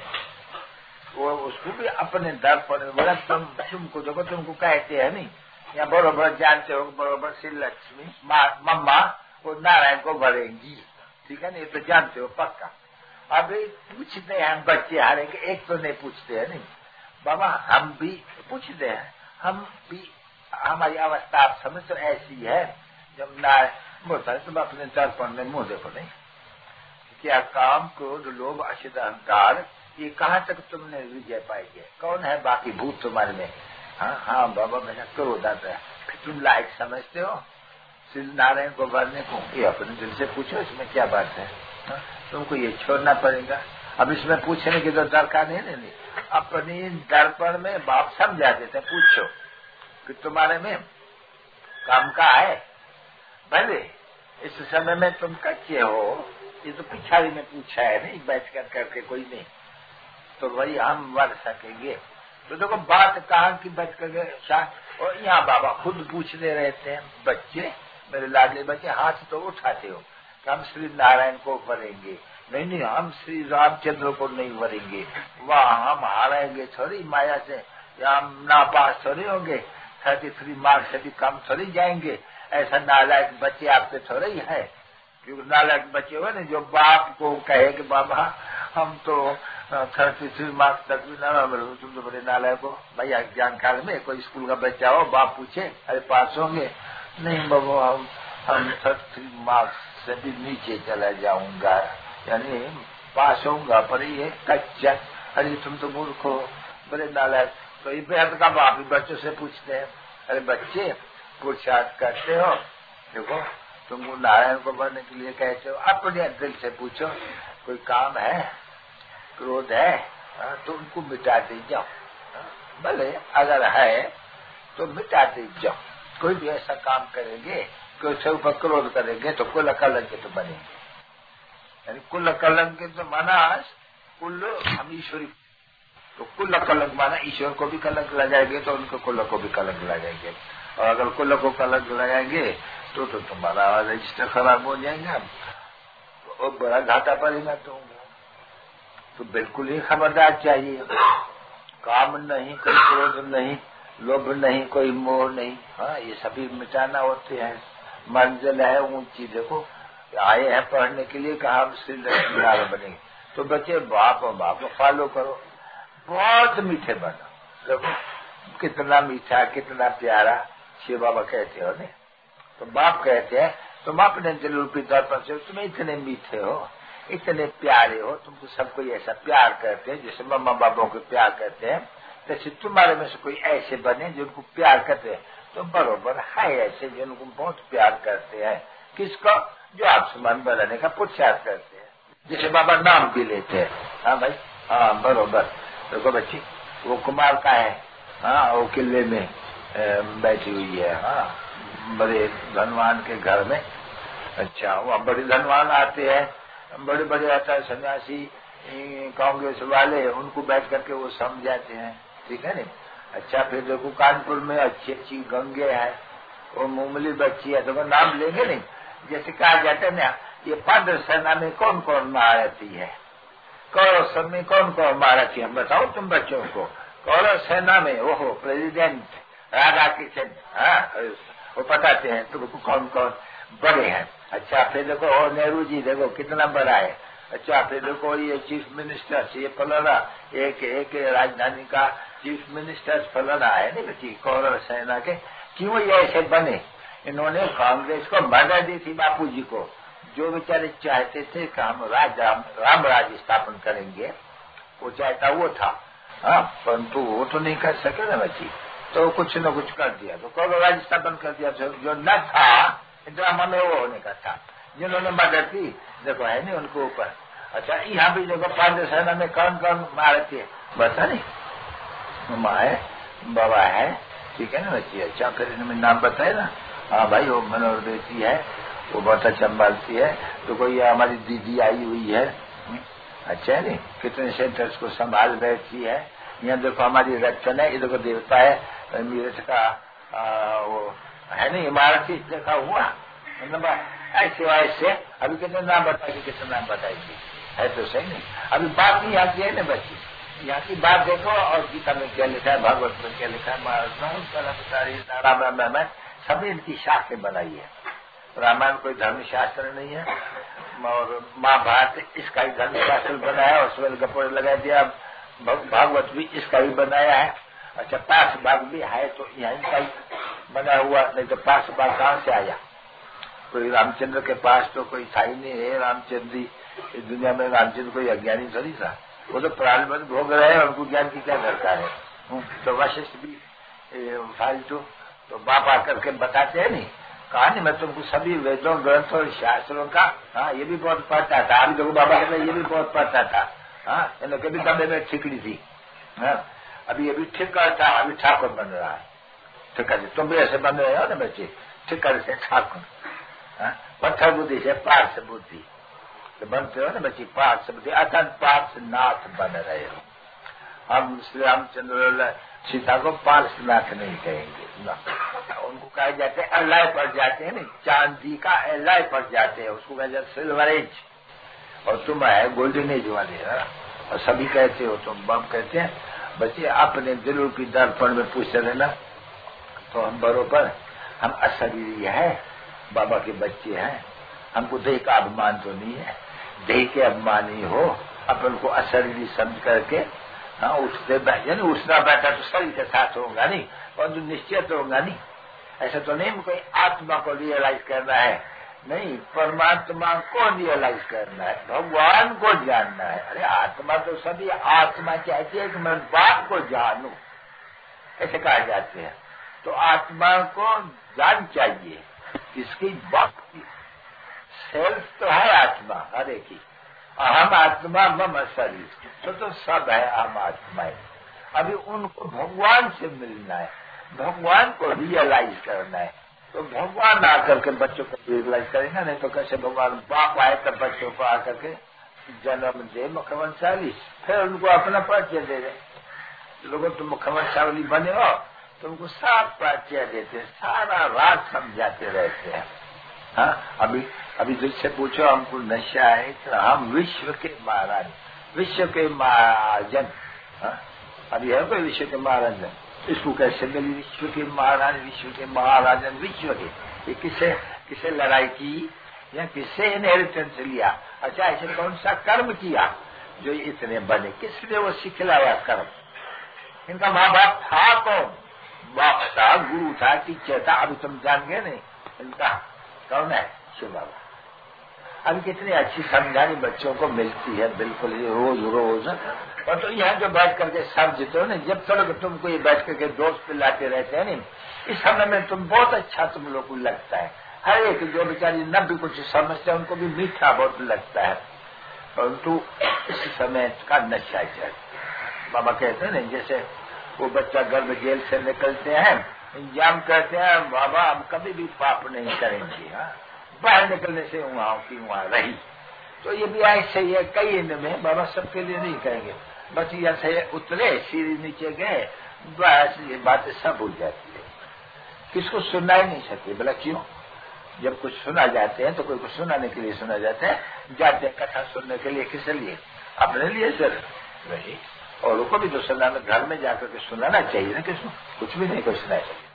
वो उसको भी अपने दर्पण में बोला तुमको देखो, तुमको कहते हैं नहीं या बरोबर जानते हो बरोबर श्री लक्ष्मी मम्मा वो नारायण को भरेंगी, ठीक है ना, ये तो जानते हो पक्का। अभी पूछते हैं हम बच्चे हारे के, एक तो नहीं पूछते हैं नहीं बाबा, हम भी पूछते हैं, हम भी हमारी अवस्था आप समझ तो ऐसी है जब नारायण बोलता है तुम अपने दर्पण में मुंह देखो नहीं, क्या काम क्रोध लोभ अशिद अहंकार ये कहाँ तक तुमने विजय पाई है, कौन है बाकी भूत तुम्हारे में? हाँ बाबा मेरा क्रोध आता है, फिर तुम लायक समझते हो श्री नारायण को भरने को? ये अपने दिल से पूछो, इसमें क्या बात है? तुमको ये छोड़ना पड़ेगा। अब इसमें पूछने की तो दरकार नहीं, अपनी दर्पण में बाप समझा देते, पूछो कि तुम्हारे में काम का है, भले इस समय में तुम कच्चे हो, ये तो पिछाड़ी में पूछा है नहीं बैठ कर करके कोई नहीं, तो वही हम वर सकेंगे। तो देखो बात कहाँ की बैठ करके, और यहाँ बाबा खुद पूछते रहते हैं, बच्चे मेरे लाडले बच्चे हाथ तो उठाते हो कि हम श्री नारायण को भरेंगे, नहीं हम श्री रामचंद्र को नहीं भरेंगे, वहाँ हम हारेंगे थोड़ी माया से, या हम नापास थोड़ी होंगे, 33 मार्क्स से भी कम थोड़ी जाएंगे, ऐसा नालायक बच्चे आपके थोड़े ही है। क्योंकि नालायक बच्चे हो ना जो बाप को कहे कि बाबा हम तो 33 मार्क्स तक भी ना मिले, तुम तो बड़े नालायक हो। भैया जानकार में कोई स्कूल का बच्चा हो, बाप पूछे अरे पास होंगे? नहीं बाबा हम 33 मार्क्स से भी नीचे चला जाऊंगा, यानी पास होऊंगा पर ये कच्चा, अरे तुम तो मूर्ख हो, बड़े नालायक। तो ये बेहद का बाप भी बच्चों से पूछते हैं, अरे बच्चे पुरुषार्थ करते हो, देखो तुमको नारायण को बनने के लिए कहते हो, अपने दिल से पूछो कोई काम है, क्रोध है तो उनको मिटाते जाओ, भले अगर है तो मिटाते जाओ। कोई भी ऐसा काम करेंगे कि उसके ऊपर क्रोध करेंगे तो कुल कलंकित तो बनेंगे, यानी कुल कलंकित तो माना कुल हम ईश्वरी, तो कुल कलंक माना ईश्वर को भी कलंक लगाएंगे तो उनको कुल को भी कलंक लगाएंगे, और अगर कुल को कलंक लगाएंगे तो तुम्हारा रजिस्टर खराब हो जाएगा और बड़ा घाटा परिणत होगा। तो बिल्कुल ही खबरदार चाहिए, काम नहीं, कोई क्रोध नहीं, लोभ नहीं, कोई मोह नहीं, हाँ ये सभी मिटाना होते हैं। मंजिल है ऊंची, देखो आए हैं पढ़ने के लिए, कहा हम श्री लक्ष्मी नारायण बनेंगे, तो बच्चे बाप फॉलो करो, बहुत मीठे बनो, देखो कितना मीठा कितना प्यारा शिव बाबा कहते हो ने, तो बाप कहते हैं तुम अपने दिल रूपी दर्पण से तुम इतने मीठे हो, इतने प्यारे हो, तुमको सब कोई ऐसा प्यार करते हैं जैसे मम्मा बाबा को प्यार करते हैं, जैसे तुम्हारे में से कोई ऐसे बने जिनको प्यार करते हैं, तो बरोबर है ऐसे जिनको बहुत प्यार करते हैं। किसको? जो आपसे मन बनाने का पुरुषार्थ करते हैं, जैसे बाबा नाम भी लेते हैं। हाँ भाई, हाँ बरोबर। देखो बच्ची वो कुमार का है, हाँ वो किले में बैठी हुई है, हाँ बड़े धनवान के घर में। अच्छा वहाँ बड़े धनवान आते हैं, बड़े बड़े आता है सन्यासी कांग्रेस वाले, उनको बैठ करके वो समझाते हैं, ठीक है नहीं। अच्छा फिर देखो कानपुर में अच्छी अच्छी गंगे है, वो मुमली बच्ची है, तो नाम लेंगे नहीं, जैसे कहा जाता है ना ये पांडव सेना में कौन कौन महारथी है, कौरव सेना में कौन कौन महारथी है, बताओ तुम बच्चों को। कौरव सेना में ओहो प्रेसिडेंट राधा किशन, हाँ वो बताते हैं तुमको कौन कौन बड़े हैं। अच्छा फिर देखो नेहरू जी देखो कितना बड़ा है। अच्छा फिर देखो ये चीफ मिनिस्टर ये फलाना, एक राजधानी का चीफ मिनिस्टर फलाना है नहीं बच्ची कौरव सेना के। क्यों ये ऐसे बने? इन्होंने कांग्रेस को मदद दी थी बापू जी को, जो बेचारे चाहते थे कि हम राम राज्य स्थापन करेंगे, वो चाहता वो था। हाँ परंतु वो तो नहीं कर सके ना बच्ची, तो कुछ न कुछ कर दिया, तो कौरव राज्य स्थापन कर दिया। जो न था ड्रामा में वो होने का था, जिन्होंने मदद की देखो है नहीं उनको ऊपर। अच्छा यहाँ भी देखो पांडे सेना में कौन कौन मारे थे बता नहीं, माँ है बाबा है, ठीक है ना बच्ची। अच्छा फिर इन्होंने नाम बताए ना, हाँ भाई वो मनोहर बेटी है, वो बहुत अच्छा संभालती है। तो कोई हमारी दीदी आई हुई है, अच्छा है नहीं, कितने सेंटर्स को संभाल बैठती है। यहाँ देखो हमारी रचन है, ये देखो देवता है मीरठ का वो है नहीं इमारती देखा हुआ, मतलब ऐसे ऐसे। अभी कितने नाम बताएगी, कितने नाम बताएगी, है तो सही नहीं। अभी बात नहीं यहाँ की है ना बच्ची, यहाँ की बात देखो। और गीता में क्या लिखा है, भागवत में क्या लिखा है, रामायण में सभी इनकी शास्त्र बनाई है। रामायण कोई धर्म शास्त्र नहीं है, और महाभारत इसका ही धर्म शास्त्र बनाया, और सुबह गपोड़ लगा दिया। भागवत भी इसका ही बनाया है। अच्छा पास भाग भी है तो यहाँ का ही बना हुआ, नहीं तो पास भाग कहाँ से आया? कोई रामचंद्र के पास तो कोई था ही नहीं है। रामचंद्र इस दुनिया में रामचंद्र कोई अज्ञानी थोड़ी था, वो तो प्रारंभ भोग रहे हैं, उनको ज्ञान की क्या दरकार है। तो वशिष्ठ भी फालतू, तो बाप आकर के बताते हैं नहीं, कहा नहीं मैं तुमको सभी वेदों ग्रंथों और शास्त्रों का, हाँ ये भी बहुत पढ़ता था। अभी देखो बाबा कहते ये भी बहुत पढ़ता था, हाँ कभी दबे में ठिकड़ी थी, हाँ अभी ये भी ठिकर था, अभी ठाकुर बन रहा है। ठिकर तुम भी ऐसे बन रहे हो ना बच्चे, ठिकर से ठाकुर, पत्थर बुद्धि से पार्थ बुद्धि तो बनते हो ना बच्ची, पार्थ बुद्धि अर्थात पार्थनाथ बन रहे हो। हम श्री रामचंद्र सीता को पार्थनाथ नहीं कहेंगे ना, उनको कहे जाते हैं अल्लाह पर जाते हैं ना, चांदी का अल्लाह पर जाते हैं, उसको कहे जाते सिल्वर एज, और तुम है गोल्डन एज वाले है। और सभी कहते हो तुम बाप कहते हैं बच्चे अपने दिल की दर्पण में पूछते रहना, तो हम बरोबर हम अशरीरी है, बाबा के बच्चे हैं, हमको देह का अभिमान तो नहीं है। देह के अभिमानी हो, अपन को अशरीरी समझ करके हाँ उठते बैठे, उठना बैठा तो शरीर के साथ होगा नहीं, परंतु निश्चय तो होगा नहीं। ऐसा तो नहीं कोई आत्मा को रियलाइज करना है, नहीं परमात्मा को रियलाइज करना है, भगवान को जानना है। अरे आत्मा तो सभी आत्मा चाहती है कि मैं बाप को जानूं, ऐसे कहा जाते हैं। तो आत्मा को जान चाहिए, किसकी बाप की। सेल्फ तो है आत्मा हर एक ही, अहम आत्मा मम शरीर, तो सब है अहम आत्माएं। अभी उनको भगवान से मिलना है, भगवान को रियलाइज करना है। तो भगवान आकर के बच्चों को रियलाइज करेंगे, नहीं तो कैसे भगवान बाप आए तब बच्चों को आकर के जन्म दे मुख्यमंत्री, फिर उनको अपना परिचय दे दे। लोगों तुम मुख्यमंत्री बने हो, तुमको साफ परिचय देते, सारा रात समझाते रहते हैं। हाँ अभी जिससे पूछो हमको नशा है, तो हम विश्व के महाराज, विश्व के महाराजन। अभी है कोई विश्व के महाराजन? इसको कैसे मिली विश्व के महाराज, विश्व के महाराजन विश्व के? ये किसे लड़ाई की या किससे इनहेरिटेंस लिया? अच्छा ऐसे कौन सा कर्म किया जो इतने बने? किसने वो सिखलाया कर्म? इनका माँ बाप था कौन? बाप था, गुरु था, टीचर था। अभी तुम जान गए नहीं इनका कौन है? शिव बाबा। अभी कितनी अच्छी समझानी बच्चों को मिलती है, बिल्कुल ये रोज रोज। और तो यहाँ जो बैठ करके समझते हो ना, जब तक तुमको ये बैठ करके दोस्त पिलाते रहते हैं नहीं, इस समय में तुम बहुत अच्छा तुम लोग को लगता है। हर एक जो बेचारी न भी कुछ समझते हैं उनको भी मीठा बहुत लगता है, परंतु इस समय का नशा चल। बाबा कहते हैं ना, जैसे वो बच्चा गर्भ जेल से निकलते हैं, इंतजाम करते हैं बाबा हम कभी भी पाप नहीं करेंगे, हाँ बाहर निकलने से वहां की वहां रही। तो ये भी ऐसे ही है, कई इनमें बाबा सबके लिए नहीं कहेंगे, बस ऐसे उतरे सीढ़ी नीचे गए, बस ये बातें सब हो जाती है। किसको सुनना ही नहीं सकती, बोला क्यों? जब कुछ सुना जाते हैं तो कोई को सुनाने के लिए सुना जाता है, जाते हैं कथा सुनने के लिए, किस लिए? अपने लिए सिर्फ वही, और उनको भी तो सुनाना, घर में जाकर के सुनाना चाहिए ना, किसको कुछ भी नहीं कुछ सुनाया चाहिए।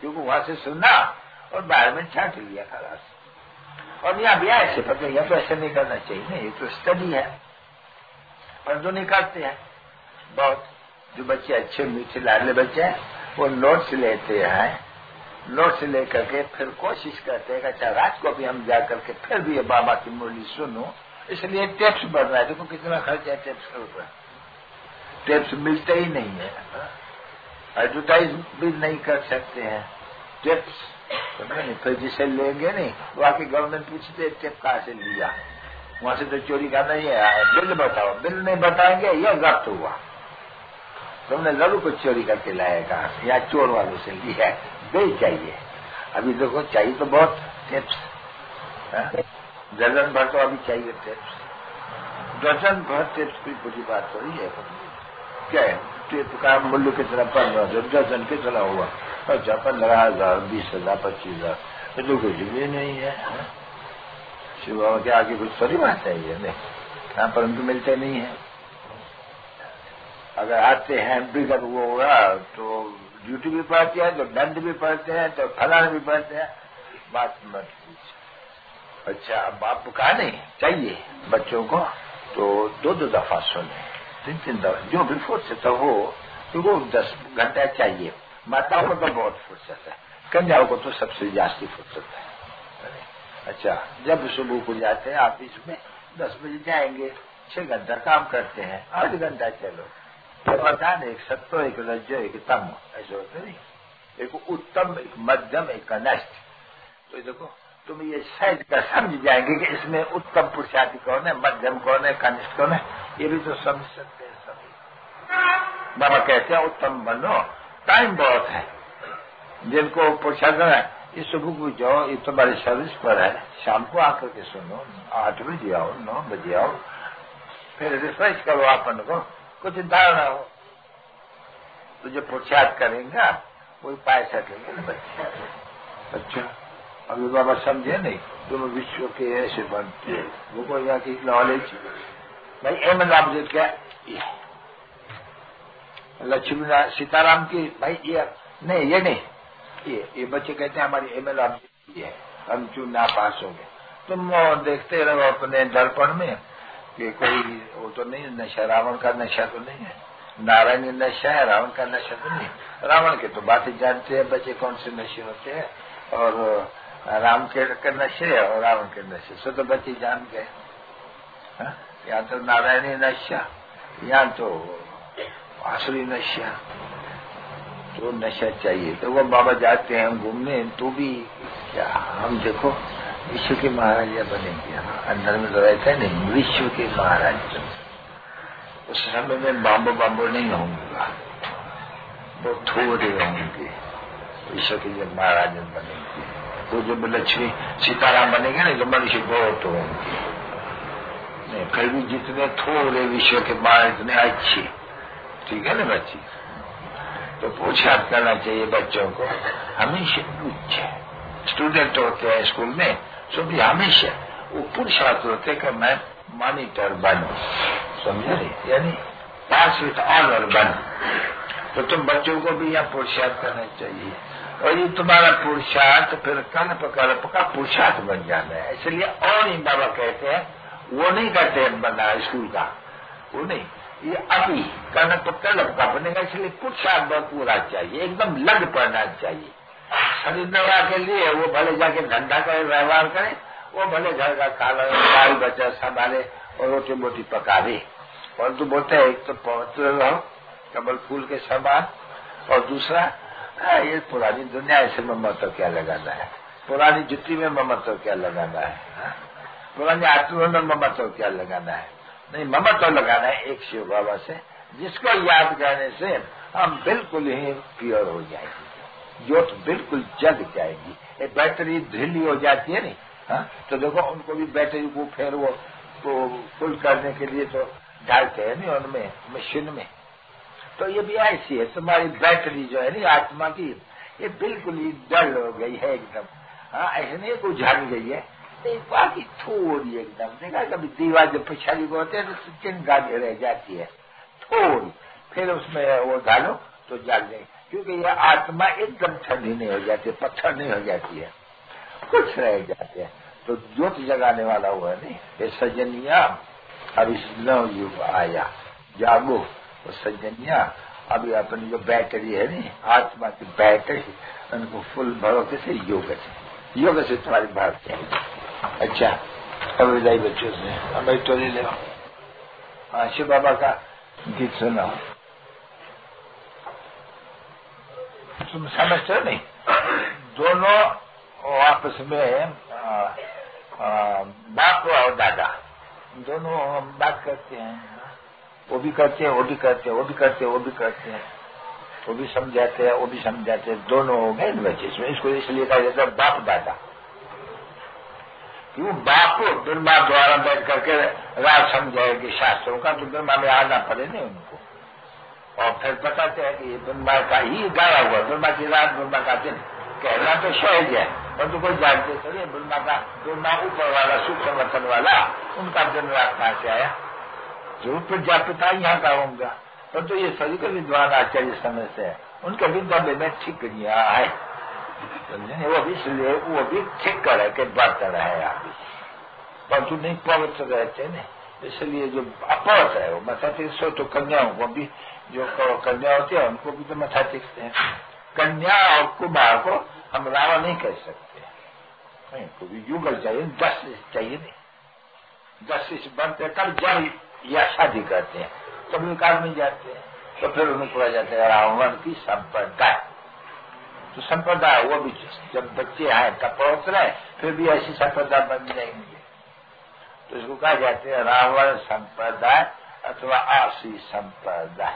क्योंकि वहां से सुना और बाहर में छाट लिया खलास। और यहाँ भी ऐसे पता यहाँ तो ऐसे नहीं करना चाहिए ना, ये तो स्टडी है, पर जो नहीं करते हैं बहुत। जो बच्चे अच्छे मीठे लाडले बच्चे हैं वो नोट्स लेते हैं, नोट्स लेकर के फिर कोशिश करते हैं कि अच्छा रात को भी हम जा करके फिर भी ये बाबा की मुरली सुनो। इसलिए टेप्स बढ़ रहा है, देखो कितना खर्च है टेप्स के ऊपर। टेप्स मिलते ही नहीं है, एडवर्टाइज भी नहीं कर सकते हैं टेप्स, नहीं। फिर जिसे लेंगे नहीं वो आके गवर्नमेंट पूछते टेप कहाँ से लिया, वहां से तो चोरी करना ही है, बिल बताओ, बिल नहीं बताएंगे यह जब्त हुआ, तुमने जरूर कुछ चोरी करके लाएगा या चोर वालों से लिया है, बिल चाहिए। अभी देखो चाहिए तो बहुत टेप्स, दर्जन भर तो अभी चाहिए टेप्स, दर्जन भर टेप्स की बुरी बात हो रही है। क्या है टेप का मूल्य कितना, 15,000, दर्जन कितना हुआ, अच्छा 15,000, 20,000, 25,000, ये तो कुछ भी नहीं है। शिव बाबा के आगे कुछ थोड़ी बात है ये नहीं, यहाँ परंतु मिलते नहीं है। अगर आते हैं बिगड़ वो होगा तो ड्यूटी भी पड़ती है, तो दंड भी पड़ते हैं, तो फलाने भी पड़ते हैं, बात मत पूछ। अच्छा अब आपको कहा नहीं चाहिए बच्चों को तो 2-2 दफा सुने, 3-3 दफा, जो भी फुर्सत हो, क्योंकि 10 घंटा चाहिए। माताओं को तो बहुत फुर्सत है, कन्याओं को तो सबसे ज्यादा फुर्सत है। अच्छा जब सुबह को जाते हैं ऑफिस में 10 बजे जाएंगे, 6 घंटा काम करते हैं, 8 घंटा चलो, पता नहीं, एक सत्व, एक रज्जो, एक तम, ऐसे होते नहीं, एक उत्तम, एक मध्यम, एक कनिष्ठ। तो देखो तुम ये सहज का समझ जाएंगे कि इसमें उत्तम पुरुषार्थी कौन है, मध्यम कौन है, कनिष्ठ कौन है, ये भी तो समझ सकते हैं सभी। बाबा कहते हैं उत्तम बनो, टाइम बहुत है, जिनको पुरुषार्थ है ये सुबह को जाओ, ये तुम्हारी सर्विस पर है, शाम को आकर के सुनो, 8 बजे आओ, 9 बजे आओ, फिर रिफ्रेश करो अपन को, कुछ धारणा हो, तो जो पुरुषार्थ करेंगे वही पाए सकेंगे ना बच्चे। अच्छा अभी बाबा समझे नहीं, तुम विश्व के ऐसे बनते वो कोई यहाँ की नॉलेज भाई एम ऑब्जेक्ट क्या लक्ष्मी सीताराम की भाई ये नहीं, ये नहीं, ये बच्चे कहते हैं हमारी एमएल ऑब्जेक्ट ये है, हम क्यों ना पास हो गए। तुम देखते रहो अपने दर्पण में कि कोई वो तो नहीं नशा, रावण का नशा तो नहीं है, नारायण नशा है, रावण का नशा तो नहीं। रावण के तो बातें जानते हैं बच्चे कौन से नशे होते हैं, और राम के नशे और रावण के नशे से तो बच्चे जान गए। यहाँ तो नारायणी नशा, यहाँ तो आसुरी नशा, तो नशा चाहिए। तो वो बाबा जाते हैं घूमने, तो भी क्या हम देखो विश्व के महाराजा बनेंगे, अंदर में तो रहता है नहीं, विश्व के महाराज। उस समय में बाम्बो नहीं होंगे, वो थोड़े होंगे, विश्व के जब महाराज बनेंगे, वो जब लक्ष्मी सीताराम बनेंगे ना, तो मनुष्य बहुत होंगे नहीं, फिर भी जितने थोड़े विश्व के महाराज इतने अच्छे, ठीक है ना बच्ची। तो पुरुषार्थ करना चाहिए बच्चों को हमेशा। स्टूडेंट होते हैं स्कूल में, तो भी हमेशा वो पुरुषार्थ होते कि मैं मॉनिटर बनूं, समझे, यानी पास विथ ऑनर बनूं। तो तुम बच्चों को भी यहाँ पुरुषार्थ करना चाहिए, और ये तुम्हारा पुरुषार्थ फिर कल्प का पुरुषार्थ बन जाना है। इसलिए और ही बाबा कहते हैं वो नहीं कहते बना स्कूल का, वो नहीं, ये अभी कल्प का बनेगा। इसलिए पुरुषार्थ बहुत पूरा चाहिए, एकदम लग पड़ना चाहिए। खरीदने के लिए वो भले जाके धंधा करे, व्यवहार करे, वो भले घर का खाना बाल बच्चा संभाले और रोटी मोटी पका दे। और तो बोलते हैं एक तो पवित्र रहो कमल फूल के समान, और दूसरा ये पुरानी दुनिया ऐसे में ममत्व क्या लगाना है, पुरानी जुत्ती में ममत्व क्या लगाना है, पुरानी आत्मा में ममत्व क्या लगाना है, नहीं ममत्व लगाना है एक शिव बाबा से, जिसको याद करने से हम बिल्कुल ही प्योर हो जाएंगे, ज्योत बिल्कुल जग जाएगी। एक बैटरी ढीली हो जाती है नहीं, तो देखो उनको भी बैटरी को फिर वो फुल करने के लिए तो डालते हैं नहीं उनमें मशीन में। तो ये भी ऐसी है, तुम्हारी बैटरी जो है ना आत्मा की, ये बिल्कुल ही डल हो गई है एकदम। ऐसे नहीं कुछ झाड़ गई है, बाकी थोड़ी एकदम, देखा कभी दीवार जब पिछाड़ी को होते हैं तो चिन गाड़ी रह जाती है थोड़ी, फिर उसमें वो डालो तो जल गई। क्योंकि यह आत्मा एकदम ठंडी नहीं हो जाती, पत्थर नहीं हो जाती है, कुछ रह जाते हैं। तो ज्योत जगाने वाला हुआ नहीं, ये सज्जनिया अब इस नव युग आया, जागो। तो सज्जनिया अभी अपनी जो बैटरी है नहीं, आत्मा की बैटरी, उनको फुल भरो किसे? योग से तुम्हारी बात चाहिए। अच्छा, अब विदाई बच्चों से हमें तो ले लो। हाँ, शिव बाबा का गीत सुना, तुम समझते हो नहीं? दोनों आपस में बाप और दादा दोनों बात करते हैं, वो भी करते हैं, वो भी करते हैं, वो भी करते हैं, वो भी करते हैं, वो भी समझाते हैं, वो भी समझाते हैं, दोनों हो गए बच्चे इसमें। इसको इसलिए कहा जाता है बाप दादा। क्यों? बाप ब्रह्मा द्वारा बैठ करके राज समझाएगी शास्त्रों का, तो ब्रह्मा में आना पड़े नहीं उनको, और फिर बताते हैं कि ये ब्रह्मा का ही गाया हुआ, ब्रह्मा की रात, ब्रह्मा का दिन। कहना तो सहज है, पर तो कोई जानते चलिए ब्रह्मा का, ब्रह्मा ऊपर वाला सूक्ष्म वतन वाला, उनका दिन रात कहाँ से आया? जरूर प्रजापिता यहाँ का होगा, पर तो ये सभी के विद्वान आचार्य समझते हैं, उनके विद्या में ठीक यहाँ है, समझे? वो भी इसलिए वो भी ठीक करे के बर्तन है आप, परंतु नहीं पवित्र रहते न, इसलिए जो अपवित्र है वो मथा टेक। तो कन्याओं को भी, जो कन्या होती है उनको भी तो मथा टेकते हैं। कन्या और कुमार को हम रावण नहीं कह सकते, इनको भी युगल चाहिए, 10 चाहिए नहीं, 10 बनते तब जब या शादी करते हैं तब विकार में जाते हैं, तो फिर उनको कहा जाता है रावण की संप्रदाय। तो संप्रदाय वो भी जब बच्चे आए तब पहुंच रहे, फिर भी ऐसी संप्रदाय बन जाएंगे, तो इसको कहा जाते हैं रावण संप्रदाय अथवा आशी संप्रदाय।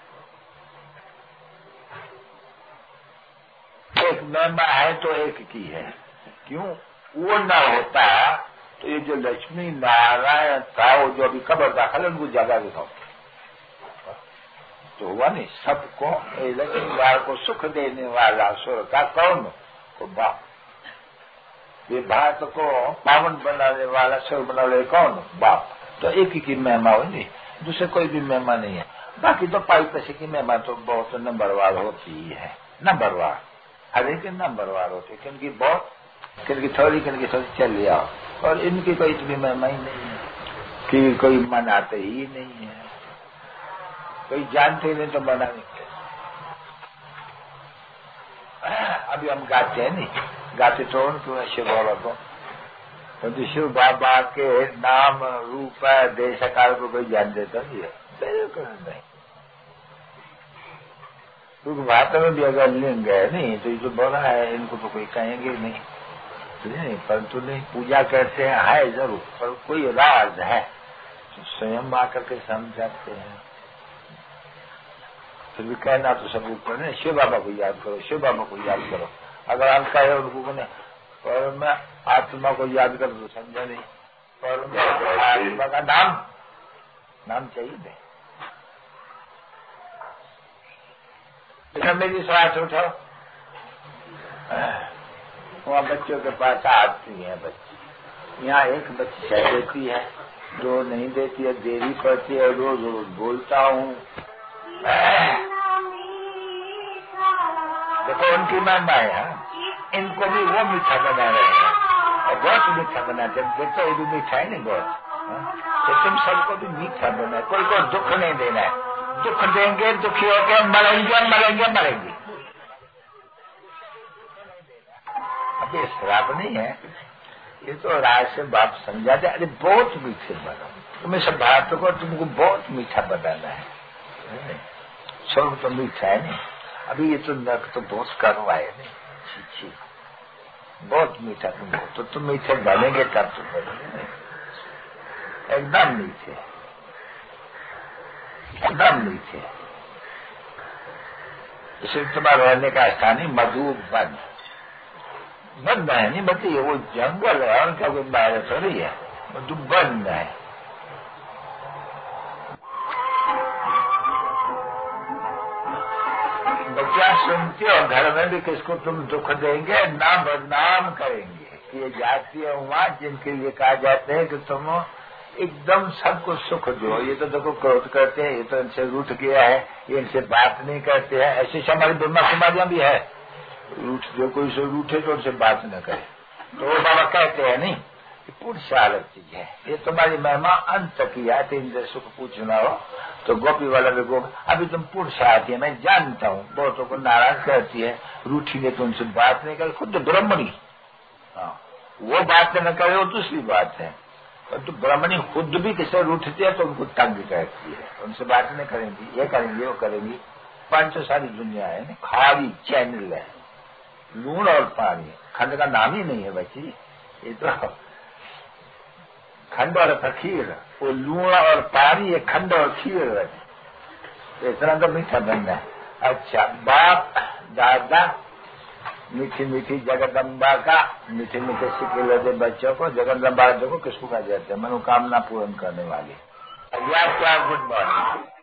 एक महिमा है तो एक की है, क्यों? वो न होता तो ये जो लक्ष्मी नारायण था, वो जो अभी कब्र दाखिल उनको जगा दिखाओ तो हुआ नहीं। सबको लक्ष्मी बार को सुख देने वाला सुर का कौन? को बाप। ये भारत को पावन बनाने वाला सुर बनाने कौन? बाप। तो एक ही की महिमा हो नहीं, दूसरे कोई भी महिमा नहीं है। बाकी तो पाई पैसे की महिमा तो बहुत नंबरवार होती है, नंबरवार, हर एक नंबरवार होती है, किनकी बहुत, किनकी थोड़ी चल लिया, और इनकी कोई इतनी महिमा ही नहीं है कि कोई मनाते ही नहीं है, कोई जानते ही नहीं तो मनाने के। अभी हम गाते हैं नहीं, गाते तो उनको शिव बाबा को, तो शिव बाबा के नाम रूप देश काल को कोई जान देता नहीं है, बिल्कुल नहीं। क्योंकि वास्तव में भी अगर लिंग है नहीं तो ये जो बोला है इनको तो कोई कहेंगे नहीं, परंतु नहीं पूजा करते हैं, है जरूर, पर कोई राज है तो स्वयं आकर के समझाते हैं। फिर भी कहना तो सब ऊपर नहीं, शिव बाबा को याद करो, शिव बाबा को याद करो। अगर हम कहे उनको ने पर मैं आत्मा को याद करो तो समझा नहीं, पर आत्मा का नाम चाहिए नहीं। मेरी श्वास उठाओ, वहाँ बच्चों के पास आती है बच्ची, यहाँ एक बच्ची कह देती है, दो नहीं देती है, देरी पड़ती है, रोज रोज बोलता हूँ। देखो उनकी महिमा है, इनको भी वो मीठा बना रहे हैं और बहुत मीठा बनाते हैं। देखो ये भी मीठा है नहीं बहुत, तो तुम सबको भी मीठा बना, कोई को दुख नहीं देना है। दुख देंगे दुखी होकर मरेंगे। अब ये श्राप नहीं है, ये तो राय से बाप समझाते, अरे बहुत मीठे बनो, तुम्हें सब बात को तुमको बहुत मीठा बनाना है, सब तो मीठा है नहीं। अभी ये तो नक तो बहुत कड़वा है नहीं, छी बहुत मीठा तुमको, तो तुम मीठे बनेंगे तब तो बनेंगे, एकदम मीठे, एकदम मीठे। इसलिए तुम्हारा रहने का स्थान ही मधुबन, बन है नहीं बताइए, वो जंगल है और क्या कोई बाहर थोड़ी है, मधुबन है। बच्चा सुनते हो घर में भी किसको तुम दुख देंगे, नाम बदनाम करेंगे कि ये जाति है वहां जिनके लिए कहा जाते हैं कि तुम एकदम सबको सुख दो। ये तो देखो क्रोध करते हैं, ये तो इनसे रूठ गया है, ये इनसे बात नहीं करते हैं। ऐसी हमारी ब्रह्मा कुमारियां भी है, रूठ जो कोई से रूठे तो उनसे बात न करे। तो वो बाबा कहते हैं नहीं, पुरुषार्थ चीज है, ये तुम्हारी महिमा अंत की है। इंद्र सुख पूछना हो तो गोपी वाला भी गोप, अभी तुम पुरुषार्थ है, मैं जानता हूँ बहुतों को नाराज करती है, रूठी ने तो उनसे बात नहीं करे। खुद ब्रह्मणी, हाँ, वो बात न करे वो दूसरी बात है, तो ब्राह्मणी खुद भी किसे रूठती है तो उनको तंग करती है, उनसे बात नहीं करेंगी, ये करेंगी वो करेंगी। पंच सारी दुनिया है ना, खाली चैनल है, लूण और पानी, खंड का नाम ही नहीं है बच्ची। ये तो खंड और खीर, वो लूण और पानी, ये खंड और खीर है, तो इतना तो मीठा बनना है। अच्छा, बाप दादा मीठी मीठी जगदम्बा का मीठे मीठे सिक्के दे बच्चों को। जगदम्बा देखो किसको कहा जाता है, मनोकामना पूर्ण करने वाली। Good morning.